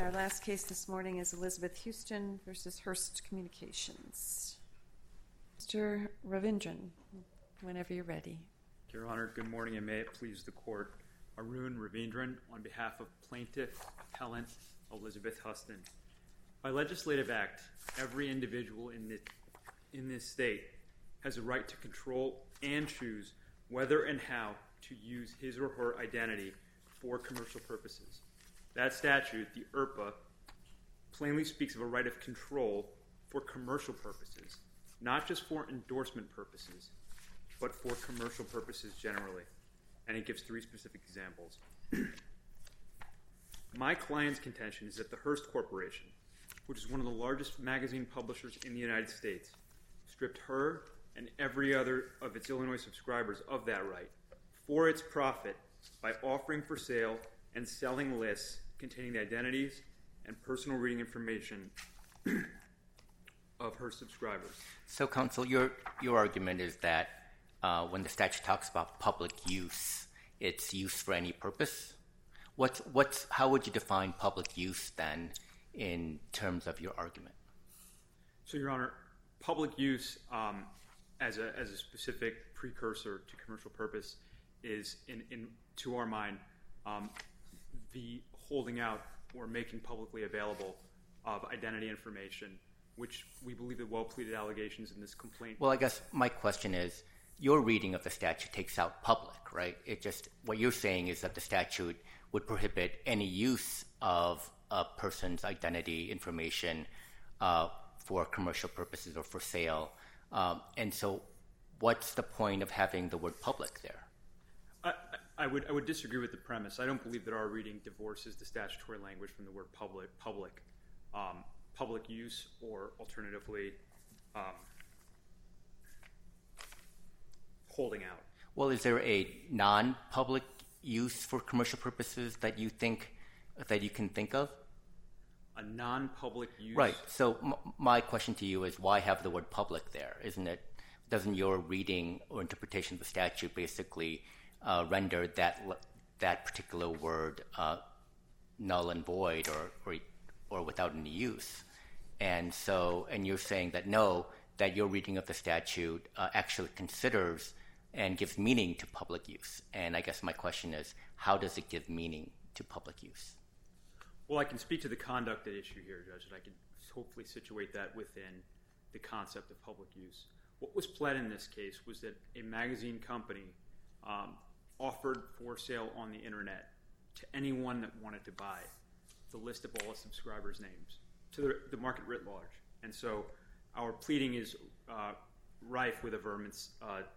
Our last case this morning is Elizabeth Houston versus Hearst Communications. Mr. Ravindran, whenever you're ready. Your Honor, good morning, and may it please the Court. Arun Ravindran on behalf of Plaintiff Appellant Elizabeth Houston. By legislative act, every individual in this state has a right to control and choose whether and how to use his or her identity for commercial purposes. That statute, the IRPA, plainly speaks of a right of control for commercial purposes, not just for endorsement purposes, but for commercial purposes generally. And it gives three specific examples. My client's contention is that the Hearst Corporation, which is one of the largest magazine publishers in the United States, stripped her and every other of its Illinois subscribers of that right for its profit by offering for sale and selling lists containing the identities and personal reading information of her subscribers. So, counsel, your argument is that when the statute talks about public use, it's use for any purpose. How would you define public use then in terms of your argument? So, Your Honor, public use as a specific precursor to commercial purpose is, to our mind, the holding out or making publicly available of identity information, which we believe the well-pleaded allegations in this complaint. Well, I guess my question is, your reading of the statute takes out public, right? What you're saying is that the statute would prohibit any use of a person's identity information for commercial purposes or for sale. And so what's the point of having the word public there? I would disagree with the premise. I don't believe that our reading divorces the statutory language from the word public use, or alternatively holding out. Well, is there a non-public use for commercial purposes that you can think of? A non-public use? Right. So my question to you is, why have the word public there? Doesn't your reading or interpretation of the statute basically render that particular word null and void or without any use? And you're saying that no, that your reading of the statute actually considers and gives meaning to public use. And I guess my question is, how does it give meaning to public use? Well, I can speak to the conduct at issue here, Judge, and I can hopefully situate that within the concept of public use. What was pled in this case was that a magazine company offered for sale on the internet to anyone that wanted to buy the list of all its subscribers' names to the market writ large. And so our pleading is rife with averments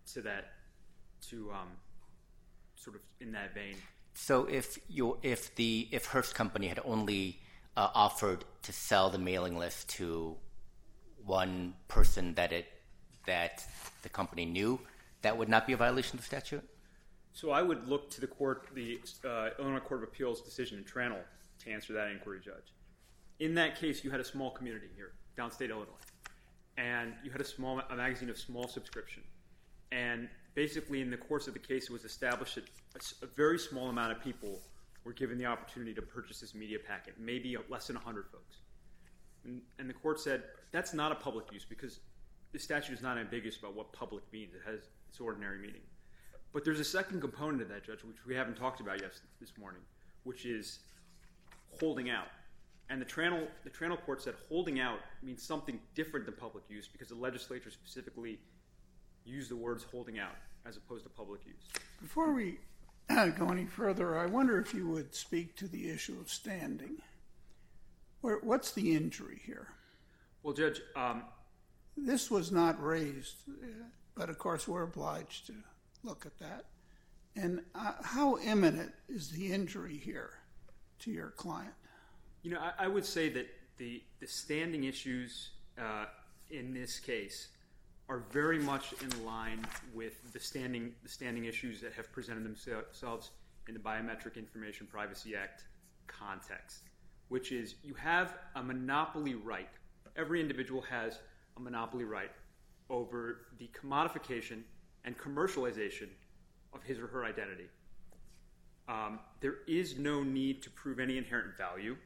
sort of in that vein. So if Hearst Company had only offered to sell the mailing list to one person that the company knew, that would not be a violation of the statute? So I would look to the Illinois Court of Appeals decision in Tranel to answer that inquiry, Judge. In that case, you had a small community here, downstate Illinois, and you had a magazine of small subscription. And basically, in the course of the case, it was established that a very small amount of people were given the opportunity to purchase this media packet, maybe less than 100 folks. And the court said, that's not a public use because the statute is not ambiguous about what public means. It has its ordinary meaning. But there's a second component of that, Judge, which we haven't talked about yet this morning, which is holding out. And the Tranel court said holding out means something different than public use because the legislature specifically used the words holding out as opposed to public use. Before we go any further, I wonder if you would speak to the issue of standing. What's the injury here? Well, Judge... this was not raised, but of course we're obliged to look at that. And how imminent is the injury here to your client? You know, I would say that the standing issues in this case are very much in line with the standing issues that have presented themselves in the Biometric Information Privacy Act context, which is you have a monopoly right. Every individual has a monopoly right over the commodification and commercialization of his or her identity. There is no need to prove any inherent value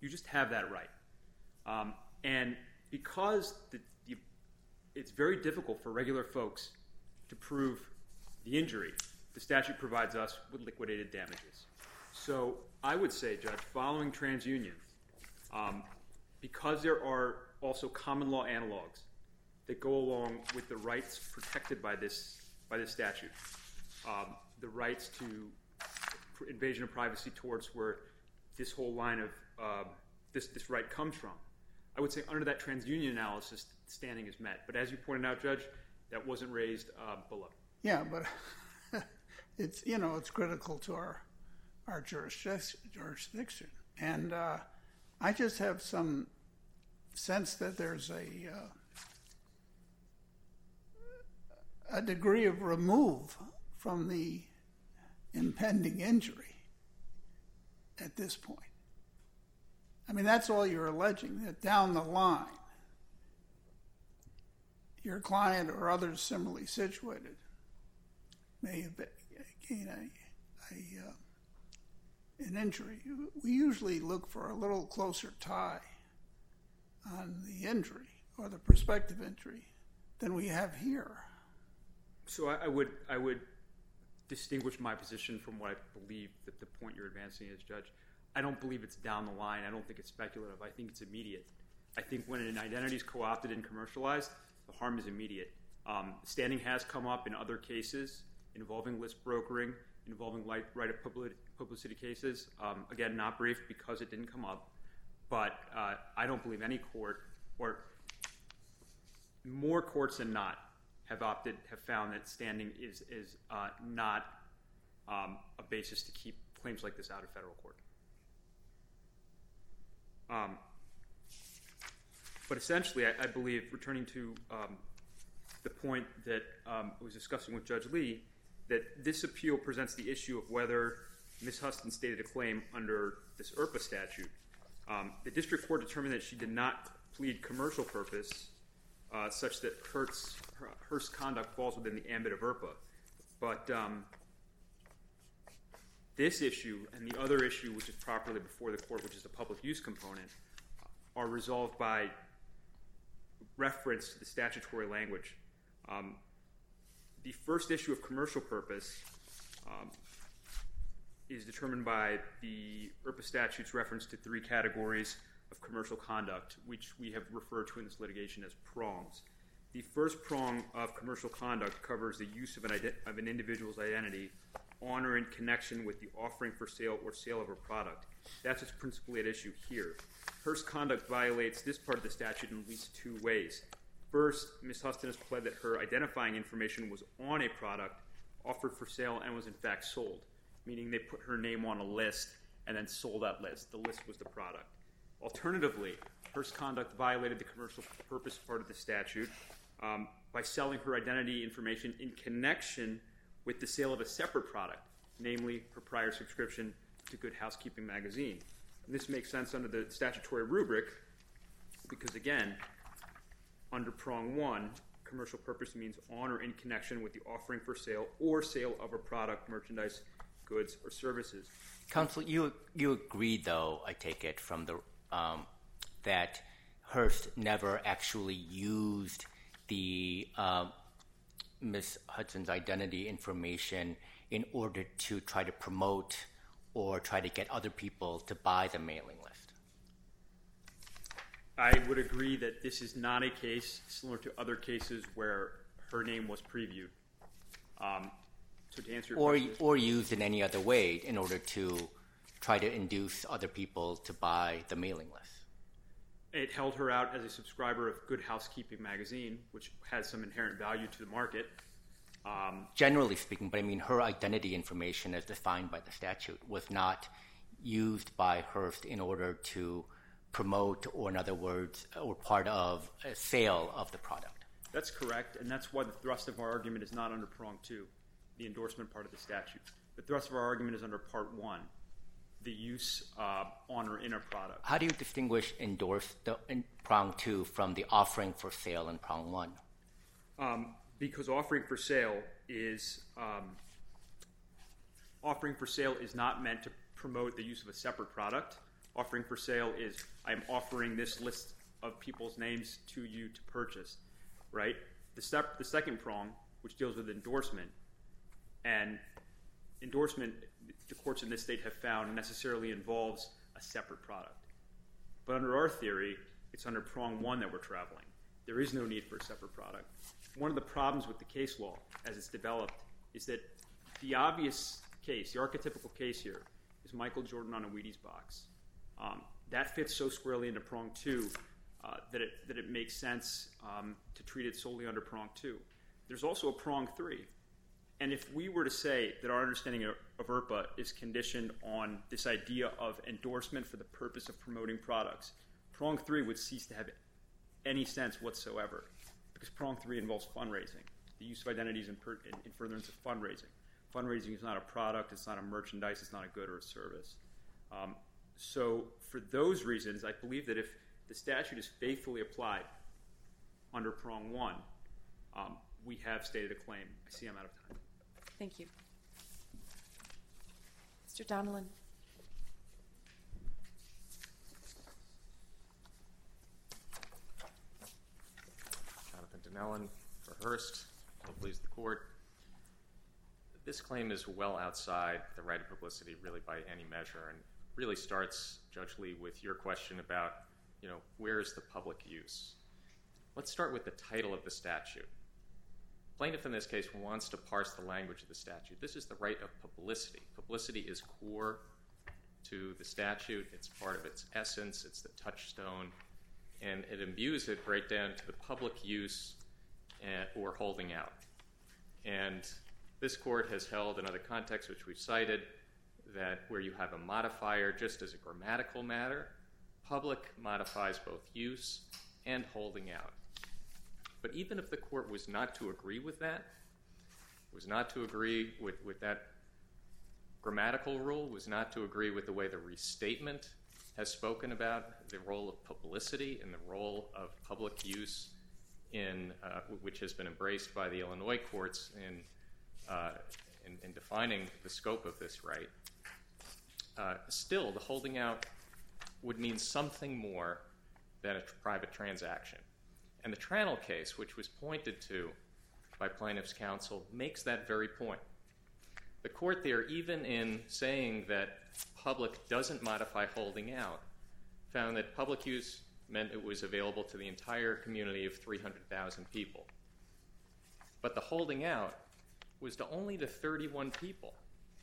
You just have that right. And because it's very difficult for regular folks to prove the injury, the statute provides us with liquidated damages. So I would say, Judge, following TransUnion, because there are also common law analogs that go along with the rights protected by this statute, the rights to invasion of privacy torts where this whole line of this right comes from, I would say under that TransUnion analysis, standing is met. But as you pointed out, Judge, that wasn't raised below. Yeah, but it's critical to our jurisdiction, and I just have some sense that there's a degree of remove from the impending injury at this point. I mean, that's all you're alleging, that down the line, your client or others similarly situated may have gained an injury. We usually look for a little closer tie on the injury or the prospective injury than we have here. So I would distinguish my position from what I believe that the point you're advancing is, Judge. I don't believe it's down the line. I don't think it's speculative. I think it's immediate. I think when an identity is co-opted and commercialized, the harm is immediate. Standing has come up in other cases involving list brokering, involving right of publicity cases. Again, not brief because it didn't come up. But I don't believe any court, or more courts than not, have found that standing is not a basis to keep claims like this out of federal court. But essentially, I believe, returning to the point that I was discussing with Judge Lee, that this appeal presents the issue of whether Ms. Huston stated a claim under this IRPA statute. The district court determined that she did not plead commercial purpose such that Hearst's conduct falls within the ambit of IRPA. But this issue and the other issue, which is properly before the court, which is the public use component, are resolved by reference to the statutory language. The first issue of commercial purpose is determined by the IRPA statute's reference to 3 categories of commercial conduct, which we have referred to in this litigation as prongs. The first prong of commercial conduct covers the use of an individual's identity on or in connection with the offering for sale or sale of a product. That's what's principally at issue here. Hearst's conduct violates this part of the statute in at least 2 ways. First, Ms. Huston has pled that her identifying information was on a product offered for sale and was in fact sold, meaning they put her name on a list and then sold that list. The list was the product. Alternatively, Hearst's conduct violated the commercial purpose part of the statute by selling her identity information in connection with the sale of a separate product, namely her prior subscription to Good Housekeeping magazine. And this makes sense under the statutory rubric because, again, under prong 1, commercial purpose means on or in connection with the offering for sale or sale of a product, merchandise, goods, or services. Counsel, you agreed, though, I take it, from the that Hearst never actually used the Ms. Hudson's identity information in order to try to promote or try to get other people to buy the mailing list. I would agree that this is not a case similar to other cases where her name was previewed. So to answer your question, or used in any other way in order to try to induce other people to buy the mailing list. It held her out as a subscriber of Good Housekeeping magazine, which has some inherent value to the market. Generally speaking, but I mean her identity information as defined by the statute was not used by Hearst in order to promote, or in other words, or part of a sale of the product. That's correct, and that's why the thrust of our argument is not under prong 2, the endorsement part of the statute. The thrust of our argument is under part 1, the use on or in a product. How do you distinguish in prong 2 from the offering for sale in prong 1? Because offering for sale is not meant to promote the use of a separate product. Offering for sale is I'm offering this list of people's names to you to purchase, right? The second prong, which deals with endorsement, and endorsement, the courts in this state have found necessarily involves a separate product. But under our theory, it's under prong 1 that we're traveling. There is no need for a separate product. One of the problems with the case law as it's developed is that the obvious case, the archetypical case here, is Michael Jordan on a Wheaties box. That fits so squarely into prong 2 that it makes sense to treat it solely under prong 2. There's also a prong 3. And if we were to say that our understanding of IRPA is conditioned on this idea of endorsement for the purpose of promoting products, prong 3 would cease to have any sense whatsoever, because prong 3 involves fundraising, the use of identities in furtherance of fundraising. Fundraising is not a product, it's not a merchandise, it's not a good or a service. So for those reasons, I believe that if the statute is faithfully applied under prong 1, we have stated a claim. I see I'm out of time. Thank you. Mr. Donnellan. Jonathan Donnellan for Hearst. Will please the court. This claim is well outside the right of publicity, really, by any measure, and really starts, Judge Lee, with your question about, where is the public use? Let's start with the title of the statute. Plaintiff in this case wants to parse the language of the statute. This is the right of publicity. Publicity is core to the statute. It's part of its essence. It's the touchstone. And it imbues it right down to the public use or holding out. And this court has held in other contexts, which we've cited, that where you have a modifier just as a grammatical matter, public modifies both use and holding out. But even if the court was not to agree with that, was not to agree with that grammatical rule, was not to agree with the way the restatement has spoken about the role of publicity and the role of public use which has been embraced by the Illinois courts in defining the scope of this right, still the holding out would mean something more than a private transaction. And the Tranel case, which was pointed to by plaintiff's counsel, makes that very point. The court there, even in saying that public doesn't modify holding out, found that public use meant it was available to the entire community of 300,000 people. But the holding out was to only the 31 people.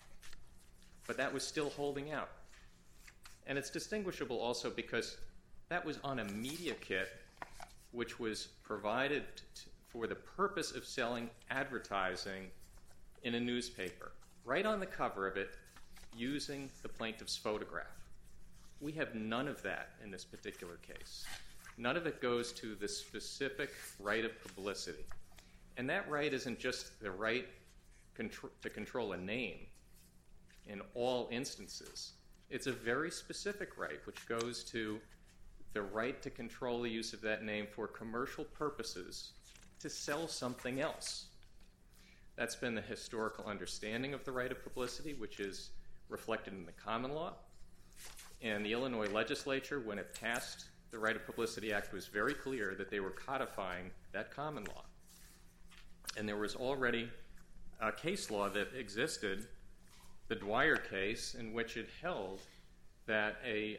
But that was still holding out. And it's distinguishable also because that was on a media kit which was provided for the purpose of selling advertising in a newspaper, right on the cover of it, using the plaintiff's photograph. We have none of that in this particular case. None of it goes to the specific right of publicity. And that right isn't just the right to control a name in all instances. It's a very specific right which goes to the right to control the use of that name for commercial purposes to sell something else. That's been the historical understanding of the right of publicity, which is reflected in the common law. And the Illinois legislature, when it passed the Right of Publicity Act, was very clear that they were codifying that common law. And there was already a case law that existed, the Dwyer case, in which it held that a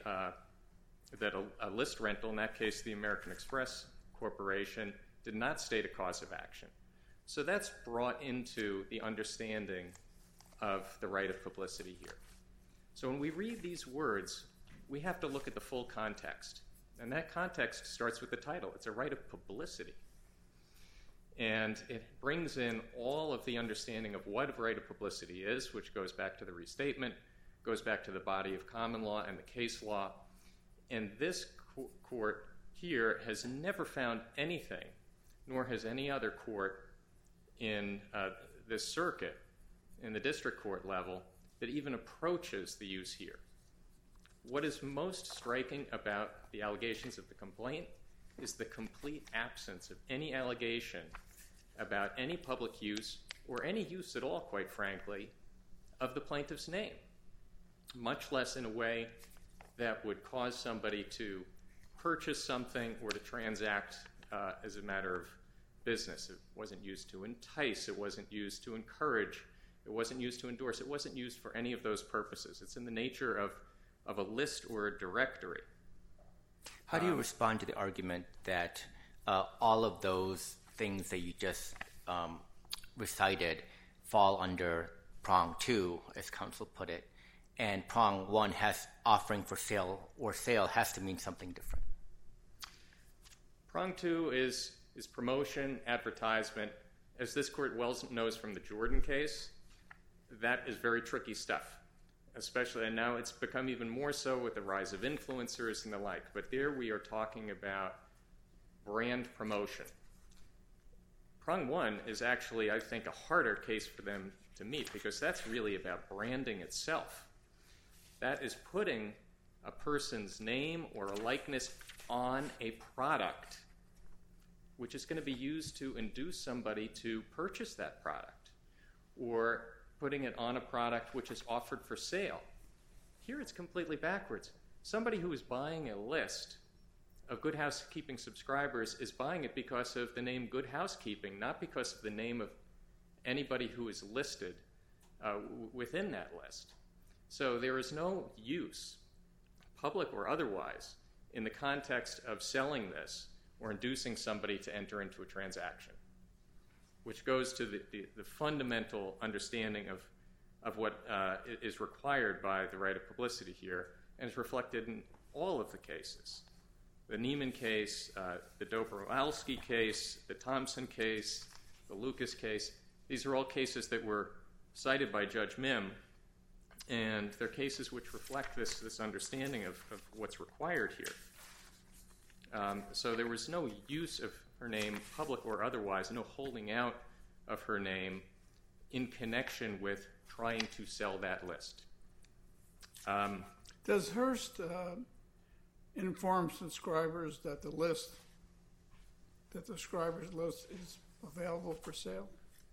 list rental, in that case the American Express Corporation, did not state a cause of action. So that's brought into the understanding of the right of publicity here. So when we read these words, we have to look at the full context. And that context starts with the title. It's a right of publicity. And it brings in all of the understanding of what a right of publicity is, which goes back to the restatement, goes back to the body of common law and the case law. And this court here has never found anything, nor has any other court in this circuit, in the district court level, that even approaches the use here. What is most striking about the allegations of the complaint is the complete absence of any allegation about any public use, or any use at all, quite frankly, of the plaintiff's name, much less in a way that would cause somebody to purchase something or to transact as a matter of business. It wasn't used to entice. It wasn't used to encourage. It wasn't used to endorse. It wasn't used for any of those purposes. It's in the nature of a list or a directory. How do you respond to the argument that all of those things that you just recited fall under prong 2, as counsel put it, and prong 1 has offering for sale or sale has to mean something different? Prong 2 is promotion, advertisement. As this court well knows from the Jordan case, that is very tricky stuff, especially, and now it's become even more so with the rise of influencers and the like. But there we are talking about brand promotion. Prong 1 is actually, I think, a harder case for them to meet because that's really about branding itself. That is putting a person's name or a likeness on a product, which is going to be used to induce somebody to purchase that product, or putting it on a product which is offered for sale. Here it's completely backwards. Somebody who is buying a list of Good Housekeeping subscribers is buying it because of the name Good Housekeeping, not because of the name of anybody who is listed within that list. So there is no use, public or otherwise, in the context of selling this or inducing somebody to enter into a transaction, which goes to the fundamental understanding of what is required by the right of publicity here, and is reflected in all of the cases. The Neiman case, the Dobrowolski case, the Thompson case, the Lucas case, these are all cases that were cited by Judge Mim, and they're cases which reflect this understanding of what's required here. So there was no use of her name, public or otherwise, no holding out of her name in connection with trying to sell that list. Does Hearst inform subscribers that the subscribers list is available for sale?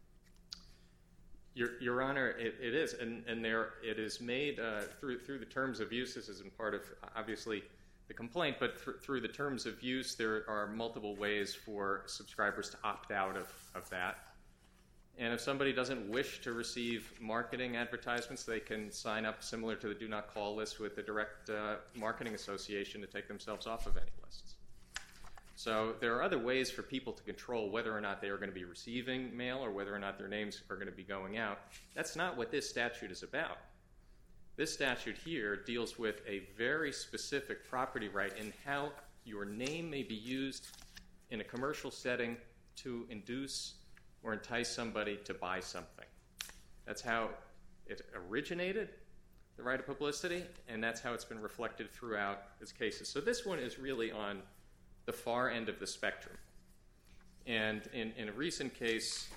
Your Honor, it is, and it is made through the terms of use. This isn't part of, obviously, the complaint, but through the terms of use, there are multiple ways for subscribers to opt out of that. And if somebody doesn't wish to receive marketing advertisements, they can sign up similar to the Do Not Call list with the Direct Marketing Association to take themselves off of any lists. So there are other ways for people to control whether or not they are going to be receiving mail or whether or not their names are going to be going out. That's not what this statute is about. This statute here deals with a very specific property right in how your name may be used in a commercial setting to induce or entice somebody to buy something. That's how it originated, the right of publicity, and that's how it's been reflected throughout its cases. So this one is really on the far end of the spectrum. And in a recent case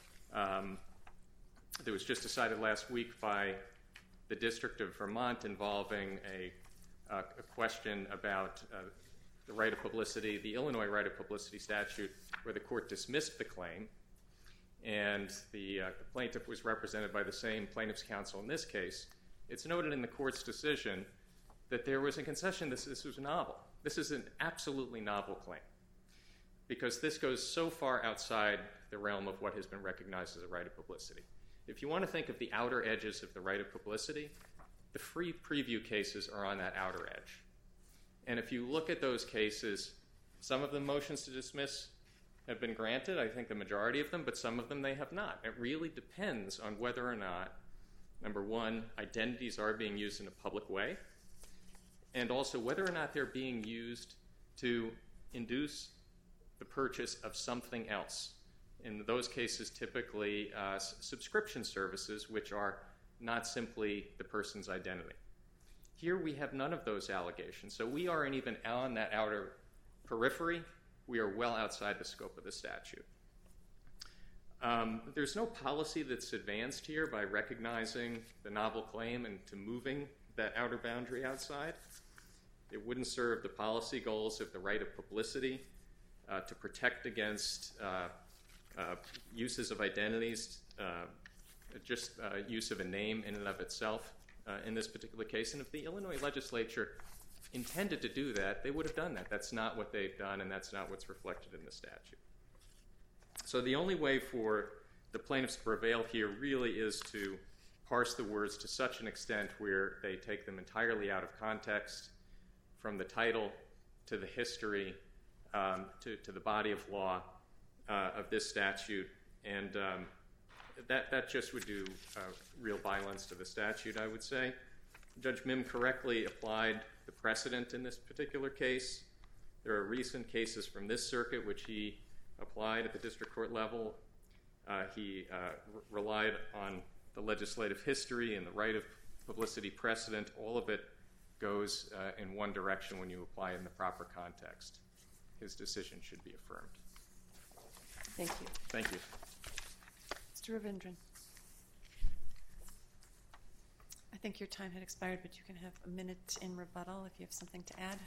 that was just decided last week by the District of Vermont involving a question about the right of publicity, the Illinois right of publicity statute, where the court dismissed the claim, and the plaintiff was represented by the same plaintiff's counsel in this case. It's noted in the court's decision that there was a concession that this was novel. This is an absolutely novel claim because this goes so far outside the realm of what has been recognized as a right of publicity. If you want to think of the outer edges of the right of publicity, the free preview cases are on that outer edge. And if you look at those cases, some of the motions to dismiss have been granted, I think the majority of them, but some of them they have not. It really depends on whether or not, number one, identities are being used in a public way, and also whether or not they're being used to induce the purchase of something else. In those cases, typically subscription services, which are not simply the person's identity. Here we have none of those allegations, so we aren't even on that outer periphery. We are well outside the scope of the statute. There's no policy that's advanced here by recognizing the novel claim and to moving that outer boundary outside. It wouldn't serve the policy goals of the right of publicity to protect against uses of identities, just use of a name in and of itself in this particular case. And if the Illinois legislature intended to do that, they would have done that. That's not what they've done, and that's not what's reflected in the statute. So the only way for the plaintiffs to prevail here really is to parse the words to such an extent where they take them entirely out of context, from the title to the history to the body of law of this statute, and that just would do real violence to the statute, I would say. Judge Mim correctly applied the precedent in this particular case. There are recent cases from this circuit which he applied at the district court level. He relied on the legislative history and the right of publicity precedent. All of it goes in one direction when you apply it in the proper context. His decision should be affirmed. Thank you. Thank you. Mr. Ravindran. I think your time had expired, but you can have a minute in rebuttal if you have something to add.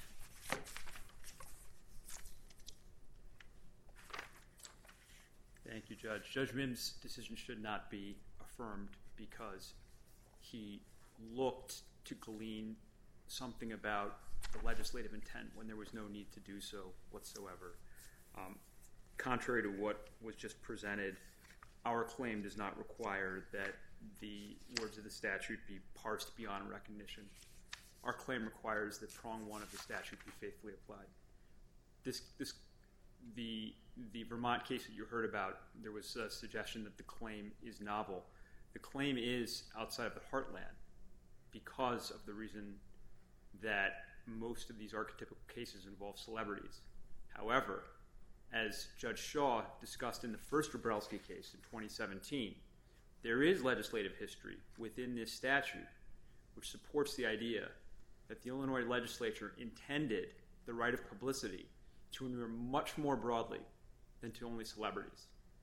Thank you, Judge. Judge Mim's decision should not be affirmed because he looked to glean something about the legislative intent when there was no need to do so whatsoever. Contrary to what was just presented, our claim does not require that the words of the statute be parsed beyond recognition. Our claim requires that prong one of the statute be faithfully applied. The Vermont case that you heard about, there was a suggestion that the claim is novel. The claim is outside of the heartland because of the reason that most of these archetypical cases involve celebrities. However, as Judge Shaw discussed in the first Wroblewski case in 2017, there is legislative history within this statute which supports the idea that the Illinois legislature intended the right of publicity to inure much more broadly than to only celebrities.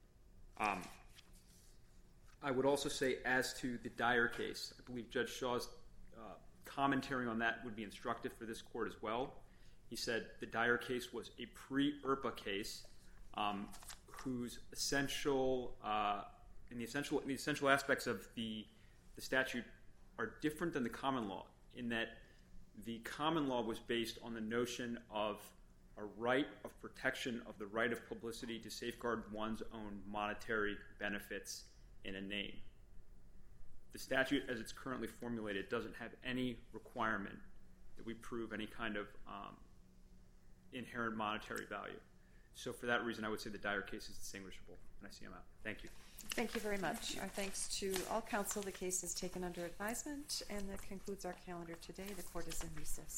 I would also say, as to the Dyer case, I believe Judge Shaw's commentary on that would be instructive for this court as well. He said the Dyer case was a pre-IRPA case whose essential aspects of the statute are different than the common law, in that the common law was based on the notion of a right of protection of the right of publicity to safeguard one's own monetary benefits in a name. The statute, as it's currently formulated, doesn't have any requirement that we prove any kind of inherent monetary value. So for that reason, I would say the Dyer case is distinguishable, and I see him out. Thank you. Thank you very much. Our thanks to all counsel. The case is taken under advisement, and that concludes our calendar today. The court is in recess.